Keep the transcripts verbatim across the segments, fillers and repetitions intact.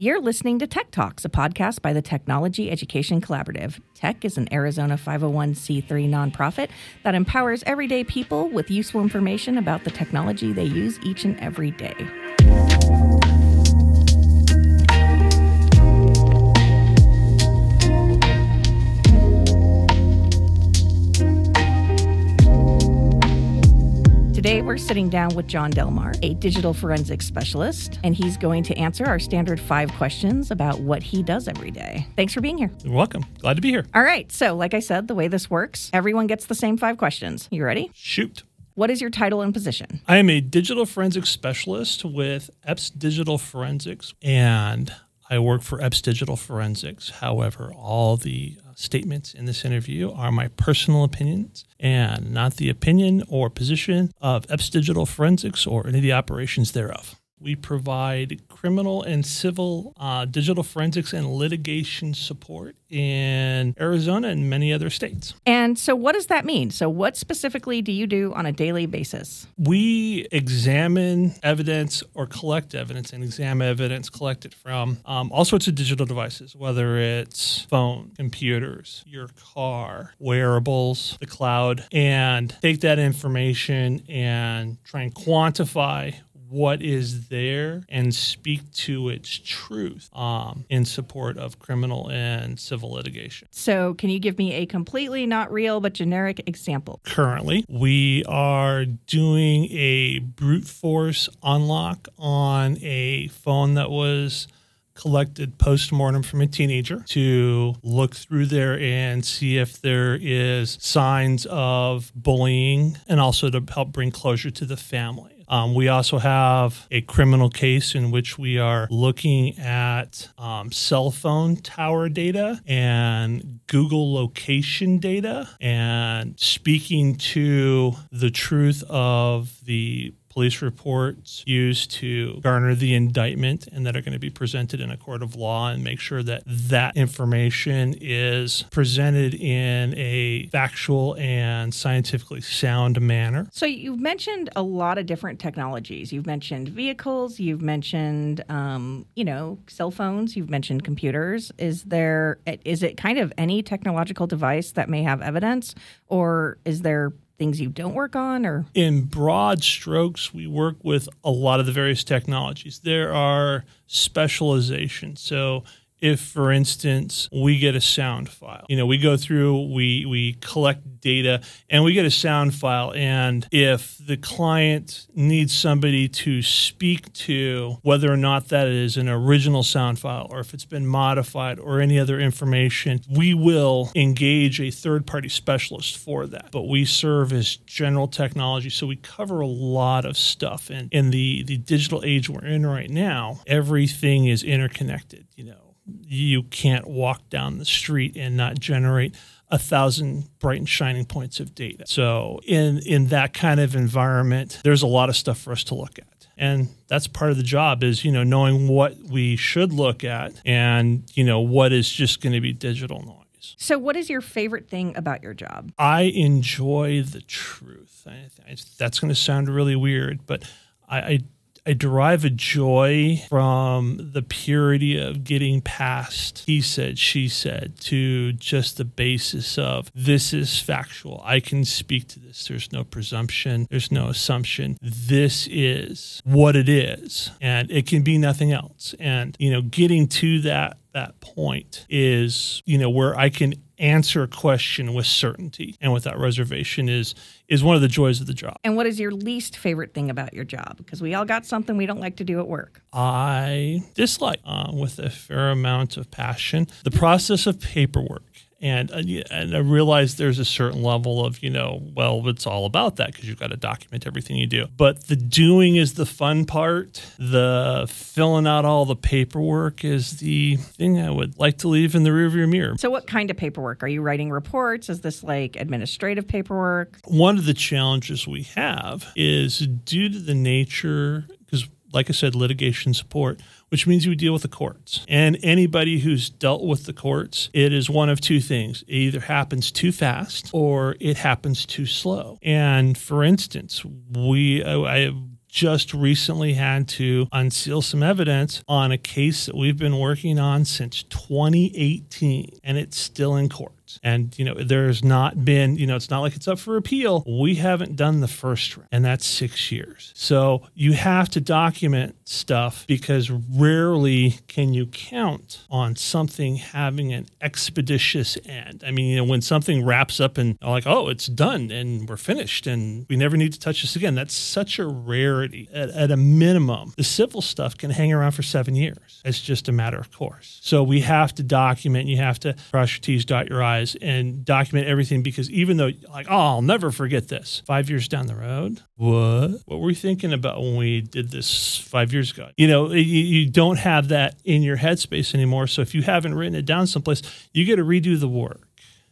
You're listening to Tech Talks, a podcast by the Technology Education Collaborative. Tech is an Arizona five oh one c three nonprofit that empowers everyday people with useful information about the technology they use each and every day. Today, we're sitting down with John Delmar, a digital forensics specialist, and he's going to answer our standard five questions about what he does every day. Thanks for being here. You're welcome. Glad to be here. All right. So, like I said, the way this works, everyone gets the same five questions. You ready? Shoot. What is your title and position? I am a digital forensics specialist with Epps Digital Forensics, and I work for Epps Digital Forensics. However, all the uh, statements in this interview are my personal opinions and not the opinion or position of Epps Digital Forensics or any of the operations thereof. We provide criminal and civil uh, digital forensics and litigation support in Arizona and many other states. And so what does that mean? So what specifically do you do on a daily basis? We examine evidence or collect evidence and examine evidence collected from um, all sorts of digital devices, whether it's phone, computers, your car, wearables, the cloud, and take that information and try and quantify what is there and speak to its truth um, in support of criminal and civil litigation. So can you give me a completely not real but generic example? Currently, we are doing a brute force unlock on a phone that was collected post-mortem from a teenager to look through there and see if there is signs of bullying and also to help bring closure to the family. Um, we also have a criminal case in which we are looking at um, cell phone tower data and Google location data and speaking to the truth of the police reports used to garner the indictment and that are going to be presented in a court of law and make sure that that information is presented in a factual and scientifically sound manner. So you've mentioned a lot of different technologies. You've mentioned vehicles, you've mentioned, um, you know, cell phones, you've mentioned computers. Is there, is it kind of any technological device that may have evidence, or is there things you don't work on? Or in broad strokes, we work with a lot of the various technologies. There are specializations. So if, for instance, we get a sound file, you know, we go through, we we collect data, and we get a sound file. And if the client needs somebody to speak to whether or not that is an original sound file or if it's been modified or any other information, we will engage a third-party specialist for that. But we serve as general technology, so we cover a lot of stuff. And in the, the digital age we're in right now, everything is interconnected, you know. You can't walk down the street and not generate a thousand bright and shining points of data. So in, in that kind of environment, there's a lot of stuff for us to look at. And that's part of the job is, you know, knowing what we should look at and, you know, what is just going to be digital noise. So what is your favorite thing about your job? I enjoy the truth. I, I, that's going to sound really weird, but I, I I derive a joy from the purity of getting past he said, she said, to just the basis of this is factual. I can speak to this. There's no presumption. There's no assumption. This is what it is, and it can be nothing else. And, you know, getting to that that point is, you know, where I can answer a question with certainty and without reservation is is one of the joys of the job. And what is your least favorite thing about your job? Because we all got something we don't like to do at work. I dislike, uh, with a fair amount of passion, the process of paperwork. And, and I realize there's a certain level of, you know, well, it's all about that because you've got to document everything you do. But the doing is the fun part. The filling out all the paperwork is the thing I would like to leave in the rearview mirror. So what kind of paperwork? Are you writing reports? Is this like administrative paperwork? One of the challenges we have is due to the nature, because like I said, litigation support, which means you deal with the courts. And anybody who's dealt with the courts, it is one of two things. It either happens too fast or it happens too slow. And for instance, we I, I just recently had to unseal some evidence on a case that we've been working on since twenty eighteen, and it's still in court. And, you know, there's not been, you know, it's not like it's up for appeal. We haven't done the first round, and that's six years. So you have to document stuff because rarely can you count on something having an expeditious end. I mean, you know, when something wraps up and like, oh, it's done and we're finished and we never need to touch this again, that's such a rarity. At, at a minimum, the civil stuff can hang around for seven years. It's just a matter of course. So we have to document, you have to cross your T's, dot your I's, and document everything, because even though like, oh, I'll never forget this, five years down the road, what? What were we thinking about when we did this five years ago? You know, you, you don't have that in your headspace anymore. So if you haven't written it down someplace, you get to redo the work.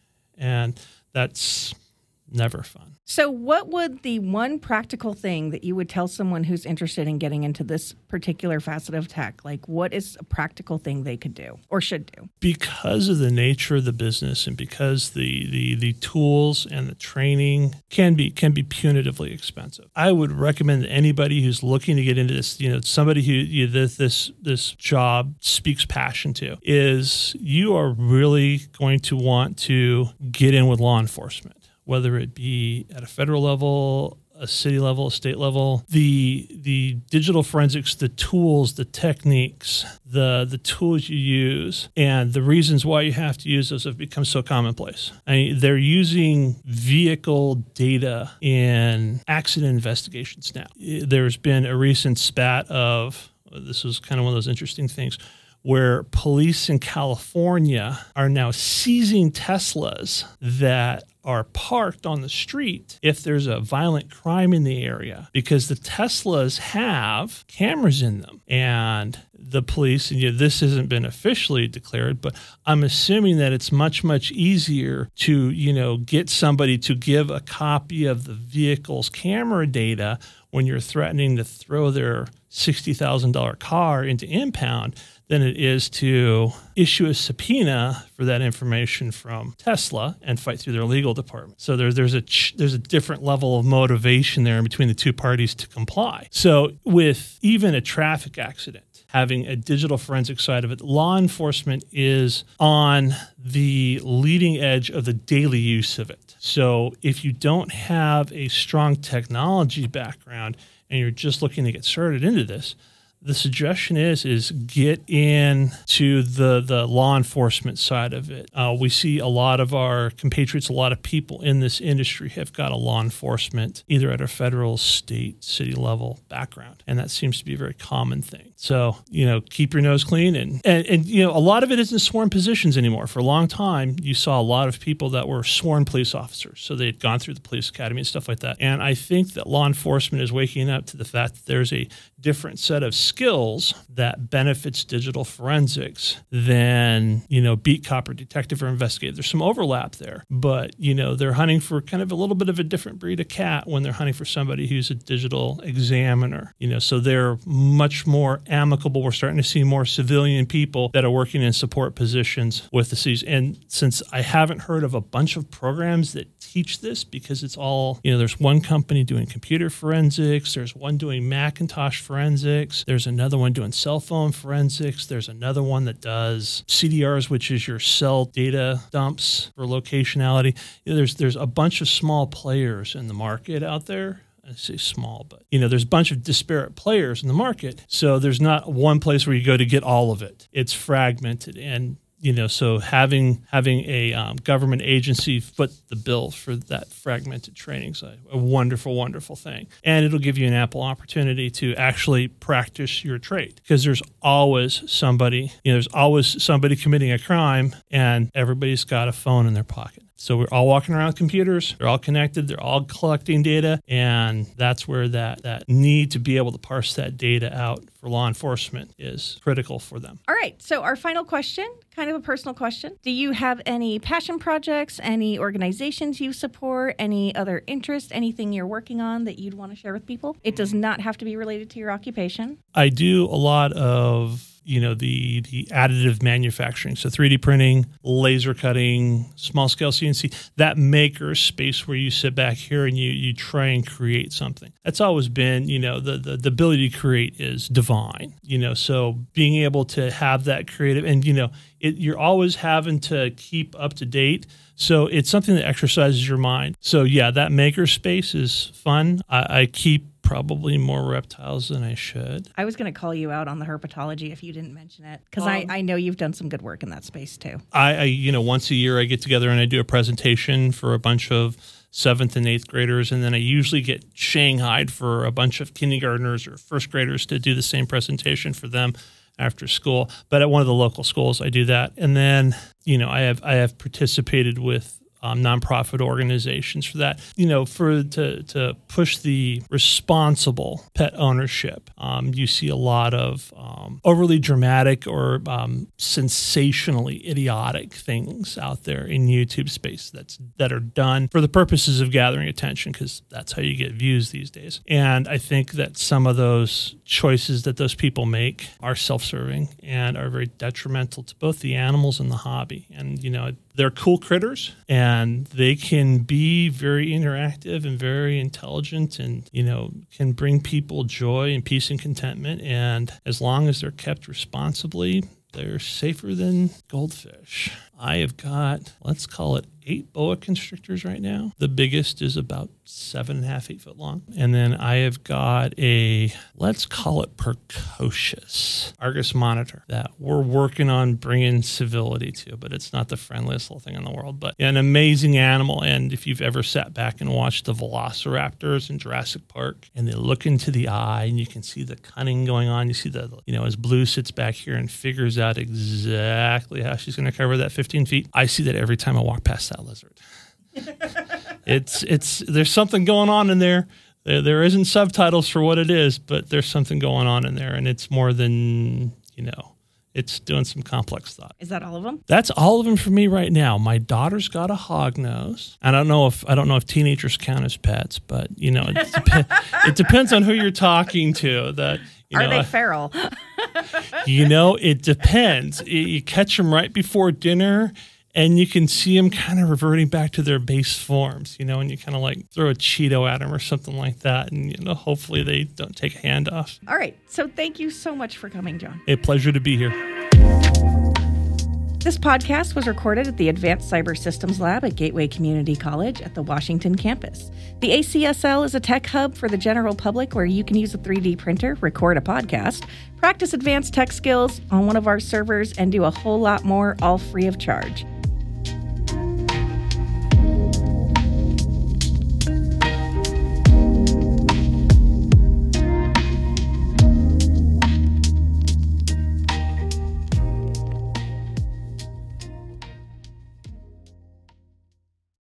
And that's never fun. So what would the one practical thing that you would tell someone who's interested in getting into this particular facet of tech? Like, what is a practical thing they could do or should do? Because of the nature of the business and because the, the, the tools and the training can be can be punitively expensive, I would recommend that anybody who's looking to get into this, you know, somebody who you, this this this job speaks passion to, is you are really going to want to get in with law enforcement. Whether it be at a federal level, a city level, a state level, the the digital forensics, the tools, the techniques, the the tools you use, and the reasons why you have to use those have become so commonplace. I mean, they're using vehicle data in accident investigations now. There's been a recent spat of, this was kind of one of those interesting things, where police in California are now seizing Teslas that are parked on the street if there's a violent crime in the area, because the Teslas have cameras in them. And the police, and you know, this hasn't been officially declared, but I'm assuming that it's much, much easier to, you know, get somebody to give a copy of the vehicle's camera data when you're threatening to throw their sixty thousand dollars car into impound than it is to issue a subpoena for that information from Tesla and fight through their legal department. So there, there's a ch- there's a different level of motivation there in between the two parties to comply. So with even a traffic accident, having a digital forensic side of it, law enforcement is on the leading edge of the daily use of it. So if you don't have a strong technology background and you're just looking to get started into this, the suggestion is is get into the the law enforcement side of it. Uh, we see a lot of our compatriots, a lot of people in this industry have got a law enforcement, either at a federal, state, city level background, and that seems to be a very common thing. So, you know, keep your nose clean, and, and, and you know, a lot of it isn't sworn positions anymore. For a long time, you saw a lot of people that were sworn police officers, so they'd gone through the police academy and stuff like that. And I think that law enforcement is waking up to the fact that there's a different set of skills that benefits digital forensics than, you know, beat cop or detective or investigative. There's some overlap there, but, you know, they're hunting for kind of a little bit of a different breed of cat when they're hunting for somebody who's a digital examiner, you know, so they're much more amicable. We're starting to see more civilian people that are working in support positions with the cities. And since I haven't heard of a bunch of programs that teach this, because it's all, you know, there's one company doing computer forensics, there's one doing Macintosh forensics, there's another one doing cell phone forensics, there's another one that does C D Rs, which is your cell data dumps for locationality. You know, there's there's a bunch of small players in the market out there. I say small, but, you know, there's a bunch of disparate players in the market. So there's not one place where you go to get all of it. It's fragmented. And, you know, so having having a um, government agency foot the bill for that fragmented training is a, a wonderful, wonderful thing. And it'll give you an ample opportunity to actually practice your trade, because there's always somebody, you know, there's always somebody committing a crime, and everybody's got a phone in their pocket. So we're all walking around with computers. They're all connected. They're all collecting data. And that's where that, that need to be able to parse that data out for law enforcement is critical for them. All right. So our final question, kind of a personal question. Do you have any passion projects, any organizations you support, any other interests, anything you're working on that you'd want to share with people? It does not have to be related to your occupation. I do a lot of you know, the the additive manufacturing. So three D printing, laser cutting, small scale C N C, that maker space where you sit back here and you you try and create something. That's always been, you know, the the, the ability to create is divine, you know, so being able to have that creative and, you know, it, you're always having to keep up to date. So it's something that exercises your mind. So yeah, that maker space is fun. I, I keep probably more reptiles than I should. I was going to call you out on the herpetology if you didn't mention it, because um, I, I know you've done some good work in that space too. I, I, you know, once a year I get together and I do a presentation for a bunch of seventh and eighth graders, and then I usually get shanghaied for a bunch of kindergartners or first graders to do the same presentation for them after school. But at one of the local schools, I do that. And then, you know, I have I have participated with Um, nonprofit organizations for that, you know, for to to push the responsible pet ownership. Um, you see a lot of um, overly dramatic or um, sensationally idiotic things out there in YouTube space that's that are done for the purposes of gathering attention, because that's how you get views these days. And I think that some of those choices that those people make are self-serving and are very detrimental to both the animals and the hobby. And, you know, they're cool critters, and they can be very interactive and very intelligent, and, you know, can bring people joy and peace and contentment. And as long as they're kept responsibly, they're safer than goldfish. I have got, let's call it eight boa constrictors right now. The biggest is about seven and a half, eight foot long. And then I have got a, let's call it precocious Argus monitor that we're working on bringing civility to, but it's not the friendliest little thing in the world, but an amazing animal. And if you've ever sat back and watched the velociraptors in Jurassic Park, and they look into the eye and you can see the cunning going on, you see the, you know, as Blue sits back here and figures out exactly how she's going to cover that fifteen feet. I see that every time I walk past that lizard. it's it's there's something going on in there. There there isn't subtitles for what it is, but there's something going on in there, and it's more than, you know, it's doing some complex thought. Is that all of them? That's all of them for me right now. My daughter's got a hognose. I don't know if I don't know if teenagers count as pets, but, you know, it, dep- it depends on who you're talking to. That you Are know, they feral? You know, it depends. You catch them right before dinner, and you can see them kind of reverting back to their base forms, you know, and you kind of like throw a Cheeto at them or something like that. And, you know, hopefully they don't take a hand off. All right. So thank you so much for coming, John. A pleasure to be here. This podcast was recorded at the Advanced Cyber Systems Lab at Gateway Community College at the Washington campus. The A C S L is a tech hub for the general public where you can use a three D printer, record a podcast, practice advanced tech skills on one of our servers, and do a whole lot more, all free of charge.